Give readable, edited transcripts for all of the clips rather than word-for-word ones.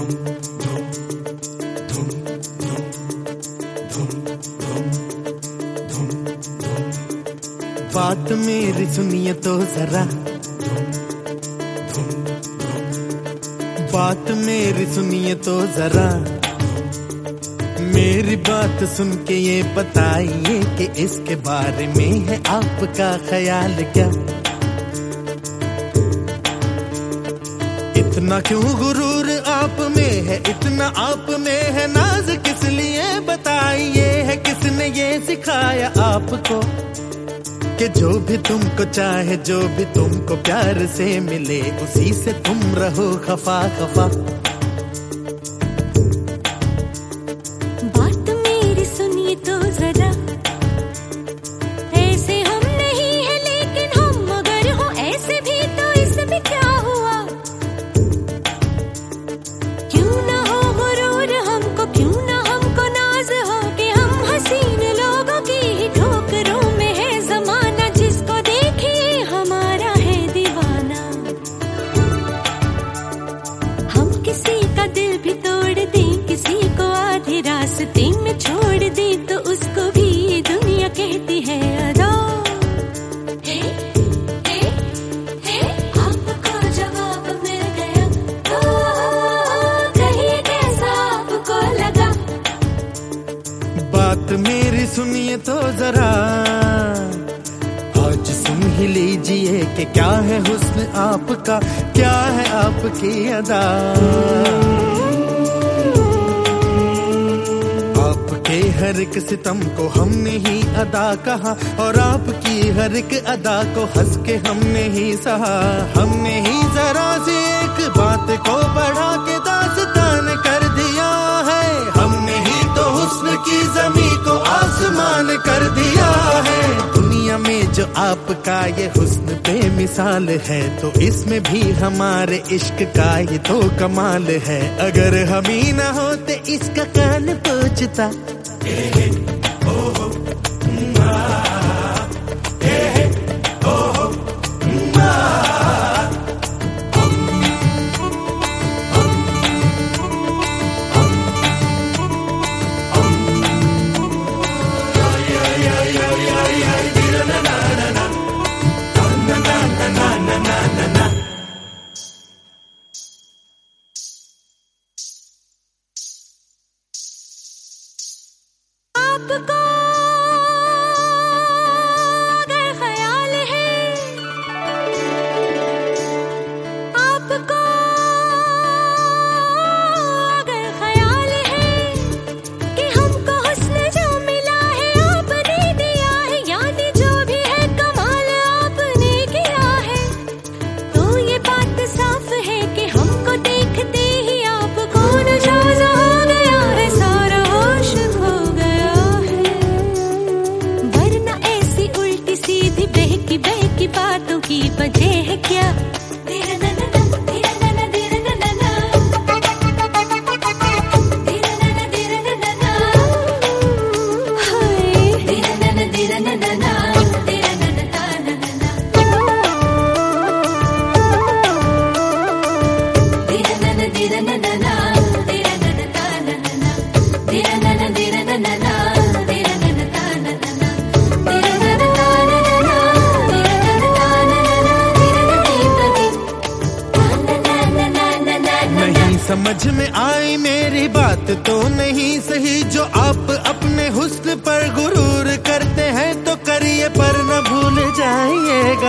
बात मेरी सुनिए तो जरा, बात मेरी सुनिए तो जरा, मेरी बात सुन के ये बताइए कि इसके बारे में है आपका ख्याल क्या। इतना क्यों गुरूर आप में है, इतना आप में है नाज किस लिए बताइए, है किसने ये सिखाया आपको कि जो भी तुमको चाहे, जो भी तुमको प्यार से मिले, उसी से तुम रहो खफा खफा। बात मेरी सुनिए तो जरा, ऐसे हम नहीं है लेकिन हम अगर हो ऐसे भी तो इसमें क्या हुआ। क्यों ना हो गुरूर हमको, क्यों ना हमको नाज हो कि हम हसीन लोगों की ही ठोकरों में है जमाना, जिसको देखिए हमारा है दीवाना। हम किसी का दिल भी तोड़ दें, किसी को आधे रास्ते में छोड़ दें, तो उसको भी ये दुनिया कहती है अदा। आपको जवाब मिल गया तो कहिए कैसा आपको लगा। बात मेरी सुनिए तो जरा, आज सुन ही लीजिए कि क्या है हुस्न आपका, क्या है आपकी अदा। आपके हर एक सितम को हमने ही अदा कहा, और आपकी हर एक अदा को हंस के हमने ही सहा। हमने ही जरा सी एक बात को बढ़ा के दास्तान कर दिया है, हमने ही तो हुस्न की ज़मीं को आसमान कर दिया है। दुनिया में जो आपका ये हुस्न बेमिसाल है, तो इसमें भी हमारे इश्क का ये तो कमाल है। अगर हम ही ना होते इसका कान पूछता, आपको अगर ख्याल है, आपको अगर ख्याल है कि हमको हुस्न जो मिला है आपने दिया है, यानी जो भी है कमाल आपने किया है, तो ये बात साफ है कि हमको देखते ही आपको नशा हो गया है, सारा होश खो गया है। वरना ऐसी उल्टी सीधी बहकी बातों की वजह है क्या। समझ में आई मेरी बात तो नहीं सही, जो आप अपने हुस्न पर गुरूर करते हैं तो करिए पर न भूल जाइएगा।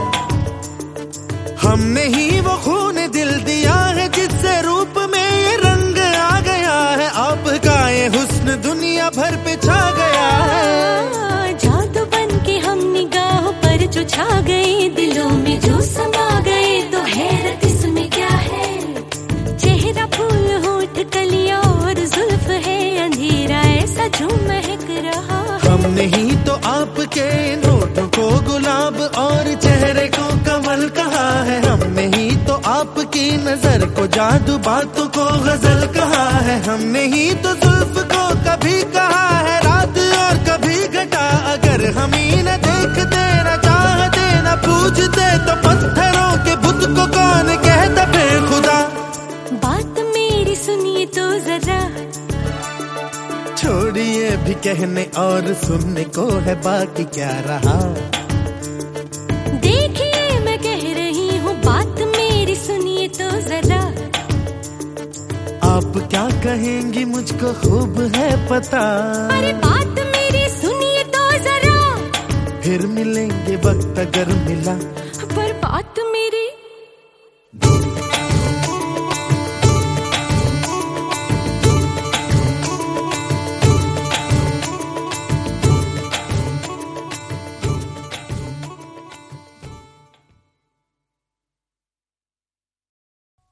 हमने ही वो खून दिल दिया है जिससे रूप में ये रंग आ गया है, आपका ये हुस्न दुनिया भर पे छा गया है। जादू बन के हम निगाहों पर जो छा गए, दिलों में जो समा गए, तो हैरत इसमें क्या है। चेहरा फूल होठ कलियां और जुल्फ है अंधेरा ऐसा जो महक रहा है। हमने ही तो आपके नोटों को गुलाब और चेहरे को कमल कहा है, हमने ही तो आपकी नजर को जादू, बातों को गजल कहा है। हमने ही तो जुल्फ को कभी कहा है रात और कभी घटा। अगर हम ही न देखते, न चाहते, न पूछते, तो पत्थरों के बुत को कौन कहता फिर खुदा। बात में मेरी सुनिए तो जरा। छोड़िए भी कहने और सुनने को है, बाकी क्या रहा। देखिए मैं कह रही हूँ बात मेरी सुनिए तो जरा। आप क्या कहेंगी मुझको खूब है पता। अरे बात मेरी सुनिए तो जरा। फिर मिलेंगे वक्त अगर मिला, पर बात